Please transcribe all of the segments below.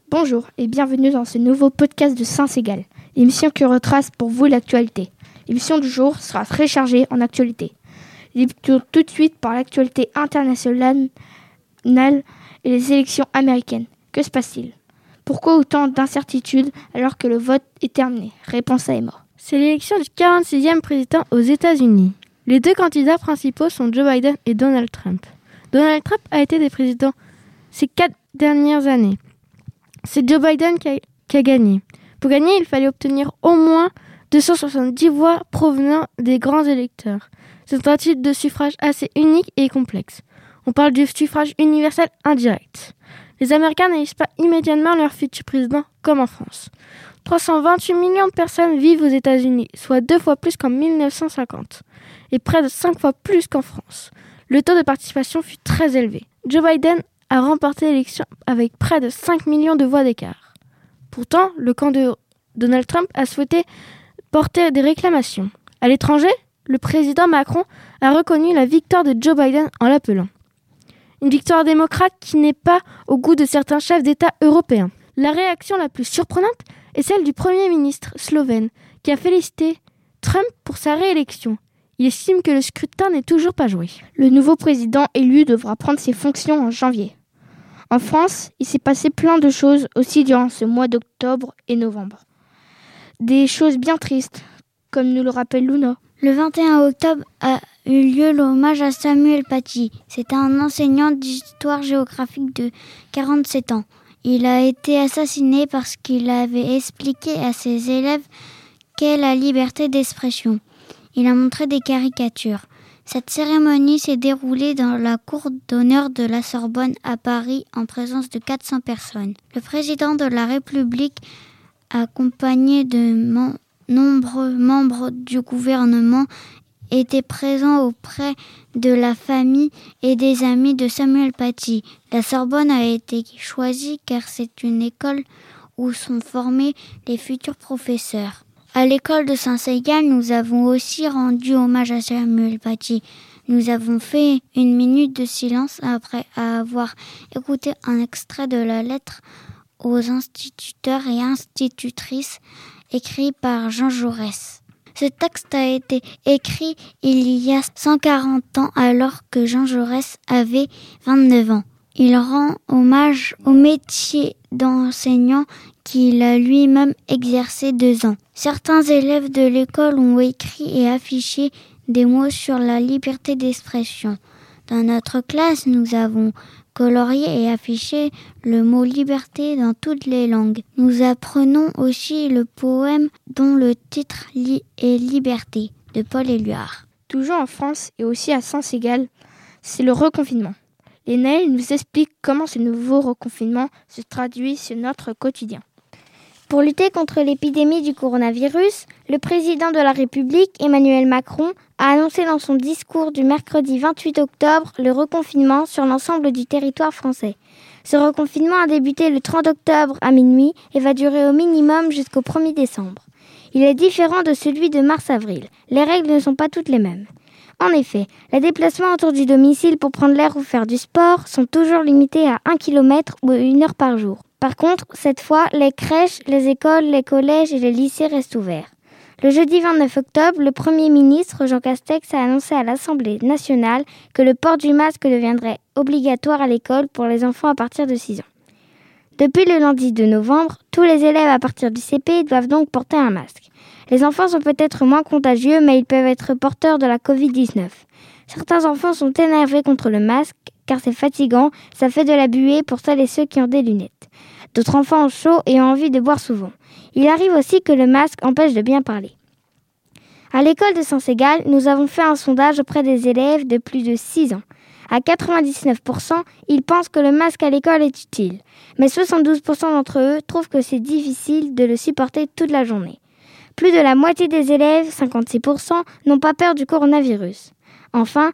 Bonjour et bienvenue dans ce nouveau podcast de Saint-Ségal, l'émission qui retrace pour vous l'actualité. L'émission du jour sera très chargée en actualité. Débutons tout de suite par l'actualité internationale et les élections américaines. Que se passe-t-il ? Pourquoi autant d'incertitudes alors que le vote est terminé ? Réponse à Emma. C'est l'élection du 46e président aux États-Unis. Les deux candidats principaux sont Joe Biden et Donald Trump. Donald Trump a été président ces 4 dernières années. C'est Joe Biden qui a gagné. Pour gagner, il fallait obtenir au moins 270 voix provenant des grands électeurs. C'est un type de suffrage assez unique et complexe. On parle du suffrage universel indirect. Les Américains n'élisent pas immédiatement leur futur président comme en France. 328 millions de personnes vivent aux États-Unis, soit 2 fois plus qu'en 1950, et près de 5 fois plus qu'en France. Le taux de participation fut très élevé. Joe Biden a remporté l'élection avec près de 5 millions de voix d'écart. Pourtant, le camp de Donald Trump a souhaité porter des réclamations. À l'étranger, le président Macron a reconnu la victoire de Joe Biden en l'appelant une victoire démocrate qui n'est pas au goût de certains chefs d'État européens. La réaction la plus surprenante est celle du Premier ministre slovène qui a félicité Trump pour sa réélection. Il estime que le scrutin n'est toujours pas joué. Le nouveau président élu devra prendre ses fonctions en janvier. En France, il s'est passé plein de choses aussi durant ce mois d'octobre et novembre. Des choses bien tristes, comme nous le rappelle Luna. Le 21 octobre a eu lieu l'hommage à Samuel Paty. C'était un enseignant d'histoire-géographique de 47 ans. Il a été assassiné parce qu'il avait expliqué à ses élèves qu'est la liberté d'expression. Il a montré des caricatures. Cette cérémonie s'est déroulée dans la cour d'honneur de la Sorbonne à Paris en présence de 400 personnes. Le président de la République, accompagné de nombreux membres du gouvernement, était présent auprès de la famille et des amis de Samuel Paty. La Sorbonne a été choisie car c'est une école où sont formés les futurs professeurs. À l'école de Saint-Ségal, nous avons aussi rendu hommage à Samuel Paty. Nous avons fait une minute de silence après avoir écouté un extrait de la lettre aux instituteurs et institutrices écrit par Jean Jaurès. Ce texte a été écrit il y a 140 ans alors que Jean Jaurès avait 29 ans. Il rend hommage au métier d'enseignant qu'il a lui-même exercé 2 ans. Certains élèves de l'école ont écrit et affiché des mots sur la liberté d'expression. Dans notre classe, nous avons colorié et affiché le mot liberté dans toutes les langues. Nous apprenons aussi le poème dont le titre est Liberté de Paul Éluard. Toujours en France et aussi à Saint-Ségal, c'est le reconfinement. Lénaël nous explique comment ce nouveau reconfinement se traduit sur notre quotidien. Pour lutter contre l'épidémie du coronavirus, le président de la République, Emmanuel Macron, a annoncé dans son discours du mercredi 28 octobre le reconfinement sur l'ensemble du territoire français. Ce reconfinement a débuté le 30 octobre à minuit et va durer au minimum jusqu'au 1er décembre. Il est différent de celui de mars-avril. Les règles ne sont pas toutes les mêmes. En effet, les déplacements autour du domicile pour prendre l'air ou faire du sport sont toujours limités à 1 km ou 1 heure par jour. Par contre, cette fois, les crèches, les écoles, les collèges et les lycées restent ouverts. Le jeudi 29 octobre, le Premier ministre Jean Castex a annoncé à l'Assemblée nationale que le port du masque deviendrait obligatoire à l'école pour les enfants à partir de 6 ans. Depuis le lundi 2 novembre, tous les élèves à partir du CP doivent donc porter un masque. Les enfants sont peut-être moins contagieux, mais ils peuvent être porteurs de la Covid-19. Certains enfants sont énervés contre le masque, car c'est fatigant, ça fait de la buée pour celles et ceux qui ont des lunettes. D'autres enfants ont chaud et ont envie de boire souvent. Il arrive aussi que le masque empêche de bien parler. À l'école de Saint-Ségal, nous avons fait un sondage auprès des élèves de plus de 6 ans. À 99%, ils pensent que le masque à l'école est utile. Mais 72% d'entre eux trouvent que c'est difficile de le supporter toute la journée. Plus de la moitié des élèves, 56%, n'ont pas peur du coronavirus. Enfin,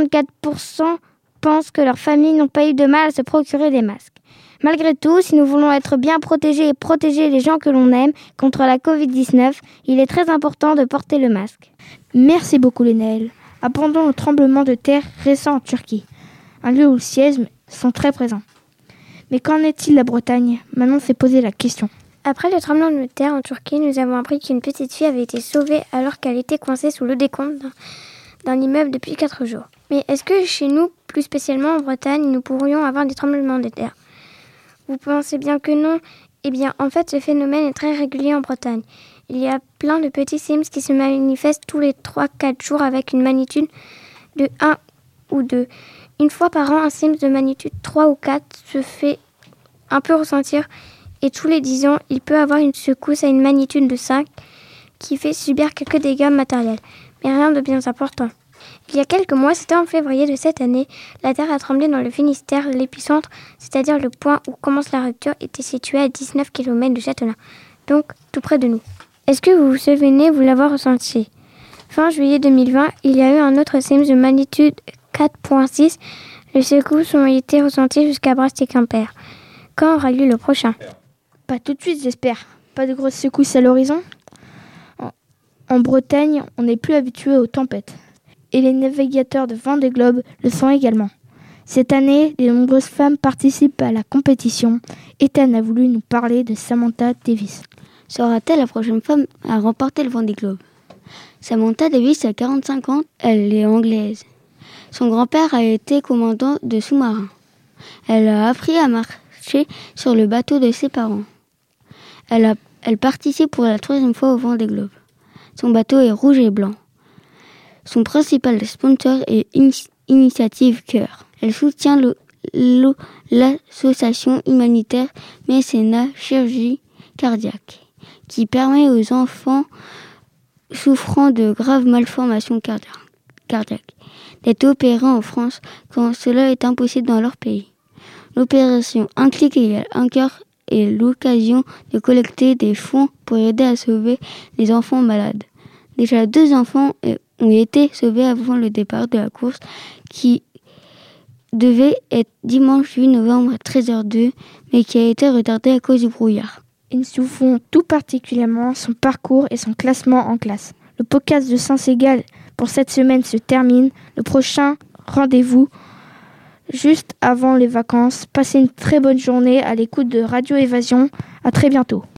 64% pensent que leurs familles n'ont pas eu de mal à se procurer des masques. Malgré tout, si nous voulons être bien protégés et protéger les gens que l'on aime contre la Covid-19, il est très important de porter le masque. Merci beaucoup Lénaël. Abandon au tremblement de terre récent en Turquie, un lieu où les séismes sont très présents. Mais qu'en est-il de la Bretagne ? Manon s'est posé la question. Après le tremblement de terre en Turquie, nous avons appris qu'une petite fille avait été sauvée alors qu'elle était coincée sous le décompte d'un immeuble depuis 4 jours. Mais est-ce que chez nous, plus spécialement en Bretagne, nous pourrions avoir des tremblements de terre ? Vous pensez bien que non ? Eh bien, en fait, ce phénomène est très régulier en Bretagne. Il y a plein de petits séismes qui se manifestent tous les 3-4 jours avec une magnitude de 1 ou 2. Une fois par an, un séisme de magnitude 3 ou 4 se fait un peu ressentir. Et tous les 10 ans, il peut avoir une secousse à une magnitude de 5 qui fait subir quelques dégâts matériels, mais rien de bien important. Il y a quelques mois, c'était en février de cette année, la terre a tremblé dans le Finistère. L'épicentre, c'est-à-dire le point où commence la rupture, était situé à 19 km de Châtelain, donc tout près de nous. Est-ce que vous vous souvenez, vous l'avoir ressenti ? Fin juillet 2020, il y a eu un autre séisme de magnitude 4.6. Les secousses ont été ressenties jusqu'à Brest et Quimper. Quand aura lieu le prochain ? Pas tout de suite, j'espère. Pas de grosses secousses à l'horizon ? En Bretagne, on n'est plus habitué aux tempêtes. Et les navigateurs de Vendée Globe le sont également. Cette année, de nombreuses femmes participent à la compétition. Ethan a voulu nous parler de Samantha Davis. Sera-t-elle la prochaine femme à remporter le Vendée Globe ? Samantha Davis a 45 ans, elle est anglaise. Son grand-père a été commandant de sous-marin. Elle a appris à marcher sur le bateau de ses parents. Elle participe pour la 3e fois au Vendée Globe. Son bateau est rouge et blanc. Son principal sponsor est Initiative Cœur. Elle soutient l'association humanitaire Mécénat Chirurgie Cardiaque, qui permet aux enfants souffrant de graves malformations cardiaques d'être opérés en France quand cela est impossible dans leur pays. L'opération Un clic égale un cœur est l'occasion de collecter des fonds pour aider à sauver les enfants malades. Déjà 2 enfants ont été sauvés avant le départ de la course qui devait être dimanche 8 novembre à 13h02 mais qui a été retardé à cause du brouillard. Et nous suivons tout particulièrement son parcours et son classement en classe. Le podcast de Saint-Ségal pour cette semaine se termine. Le prochain rendez-vous juste avant les vacances. Passez une très bonne journée à l'écoute de Radio Évasion. À très bientôt.